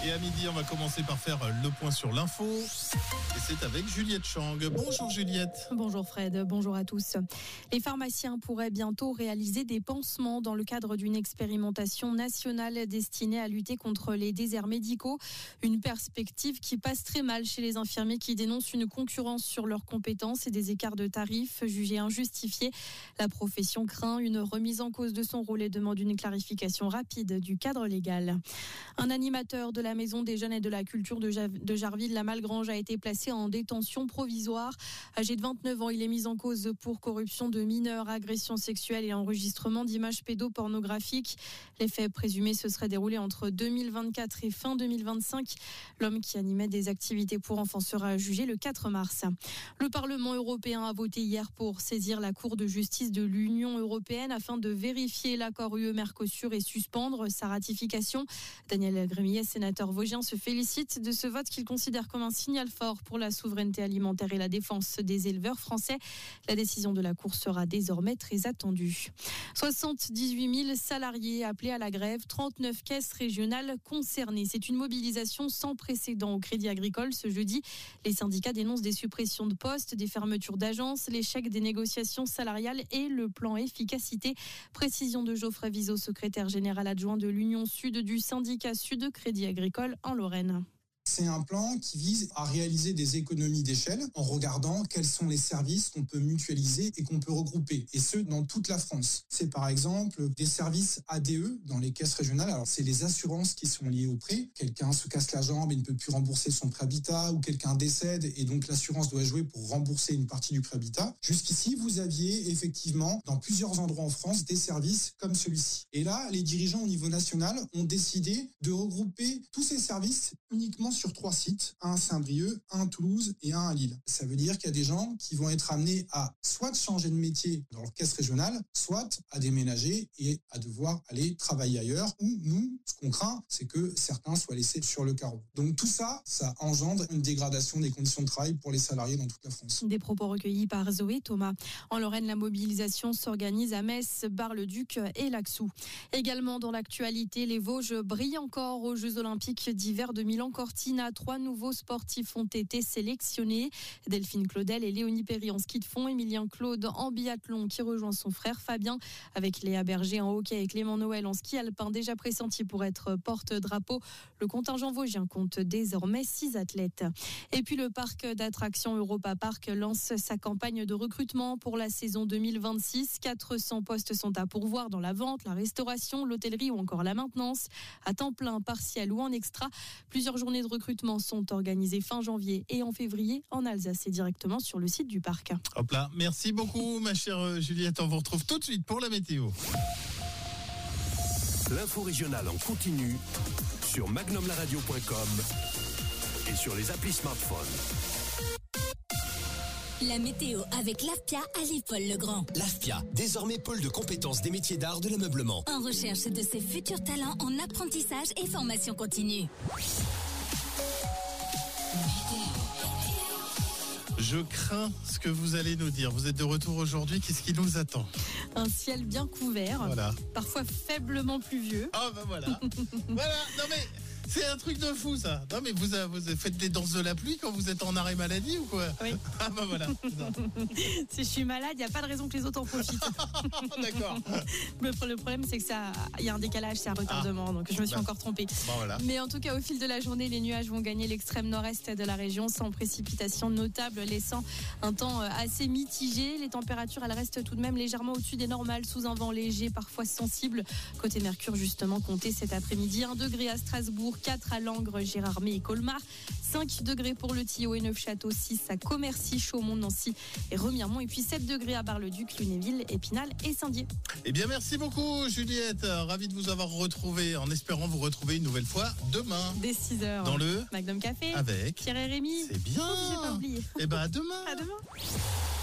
Et à midi, on va commencer par faire le point sur l'info. Et c'est avec Juliette Chang. Bonjour Juliette. Bonjour Fred, bonjour à tous. Les pharmaciens pourraient bientôt réaliser des pansements dans le cadre d'une expérimentation nationale destinée à lutter contre les déserts médicaux. Une perspective qui passe très mal chez les infirmiers qui dénoncent une concurrence sur leurs compétences et des écarts de tarifs jugés injustifiés. La profession craint une remise en cause de son rôle et demande une clarification rapide du cadre légal. Un animateur de la Maison des Jeunes et de la Culture de Jarville-la-Malgrange a été placé en détention provisoire. Âgé de 29 ans, il est mis en cause pour corruption de mineurs, agression sexuelle et enregistrement d'images pédopornographiques. Les faits présumés se seraient déroulés entre 2024 et fin 2025. L'homme qui animait des activités pour enfants sera jugé le 4 mars. Le Parlement européen a voté hier pour saisir la Cour de justice de l'Union européenne afin de vérifier l'accord UE-Mercosur et suspendre sa ratification. Daniel Gremillet, sénateur vosgien, se félicite de ce vote qu'il considère comme un signal fort pour la souveraineté alimentaire et la défense des éleveurs français. La décision de la Cour sera désormais très attendue. 78 000 salariés appelés à la grève, 39 caisses régionales concernées. C'est une mobilisation sans précédent au Crédit Agricole ce jeudi. Les syndicats dénoncent des suppressions de postes, des fermetures d'agences, l'échec des négociations salariales et le plan efficacité. Précision de Geoffrey Vizot, secrétaire général adjoint de l'Union Sud du syndicat Sud Crédit Agricole en Lorraine. C'est un plan qui vise à réaliser des économies d'échelle en regardant quels sont les services qu'on peut mutualiser et qu'on peut regrouper, et ce, dans toute la France. C'est par exemple des services ADE dans les caisses régionales. Alors, c'est les assurances qui sont liées au prêt. Quelqu'un se casse la jambe et ne peut plus rembourser son prêt habitat, ou quelqu'un décède et donc l'assurance doit jouer pour rembourser une partie du prêt habitat. Jusqu'ici, vous aviez effectivement dans plusieurs endroits en France des services comme celui-ci. Et là, les dirigeants au niveau national ont décidé de regrouper tous ces services uniquement sur 3 sites, un à Saint-Brieuc, un à Toulouse et un à Lille. Ça veut dire qu'il y a des gens qui vont être amenés à soit changer de métier dans leur caisse régionale, soit à déménager et à devoir aller travailler ailleurs, ou nous, ce qu'on craint, c'est que certains soient laissés sur le carreau. Donc tout ça, ça engendre une dégradation des conditions de travail pour les salariés dans toute la France. Des propos recueillis par Zoé Thomas. En Lorraine, la mobilisation s'organise à Metz, Bar-le-Duc et Laxou. Également dans l'actualité, les Vosges brillent encore aux Jeux Olympiques d'hiver de Milan-Cortina. 3 nouveaux sportifs ont été sélectionnés. Delphine Claudel et Léonie Perry en ski de fond, Emilien Claude en biathlon qui rejoint son frère Fabien, avec Léa Berger en hockey et Clément Noël en ski alpin déjà pressenti pour être porte-drapeau. Le contingent vosgien compte désormais 6 athlètes. Et puis le parc d'attractions Europa Park lance sa campagne de recrutement pour la saison 2026. 400 postes sont à pourvoir dans la vente, la restauration, l'hôtellerie ou encore la maintenance. À temps plein, partiel ou en extra, plusieurs journées de recrutement sont organisés fin janvier et en février en Alsace et directement sur le site du parc. Hop là, merci beaucoup ma chère Juliette, on vous retrouve tout de suite pour la météo. L'info régionale en continu sur magnumlaradio.com et sur les applis smartphones. La météo avec l'AFPIA à Livre-Paul-le-Grand. L'AFPIA, désormais pôle de compétences des métiers d'art de l'ameublement. En recherche de ses futurs talents en apprentissage et formation continue. Je crains ce que vous allez nous dire. Vous êtes de retour aujourd'hui, qu'est-ce qui nous attend ? Un ciel bien couvert, voilà. Parfois faiblement pluvieux. Ah ben voilà. Voilà, non mais c'est un truc de fou ça. Non mais vous faites des danses de la pluie quand vous êtes en arrêt maladie ou quoi ? Oui. Ah ben voilà. Si je suis malade, il n'y a pas de raison que les autres en profitent. D'accord. Le problème, c'est que il y a un décalage, c'est un retardement, donc je me suis encore trompée. Bon, voilà. Mais en tout cas, au fil de la journée, les nuages vont gagner l'extrême nord-est de la région sans précipitation notable, laissant un temps assez mitigé. Les températures, elles restent tout de même légèrement au-dessus des normales, sous un vent léger, parfois sensible. Côté Mercure, justement, comptez cet après-midi 1 degré à Strasbourg, 4 à Langres, Gérardmer et Colmar, 5 degrés pour le Thillot et Neufchâteau, 6 à Commercy, Chaumont, Nancy et Remiremont, et puis 7 degrés à Bar-le-Duc, Lunéville, Épinal et Saint-Dié. Eh bien, merci beaucoup Juliette. Ravi de vous avoir retrouvé, en espérant vous retrouver une nouvelle fois demain. Dès 6h. Dans le Magnum Café. avec Pierre et Rémi. C'est bien. Oh, j'ai pas oublié. Eh ben, à demain. À demain.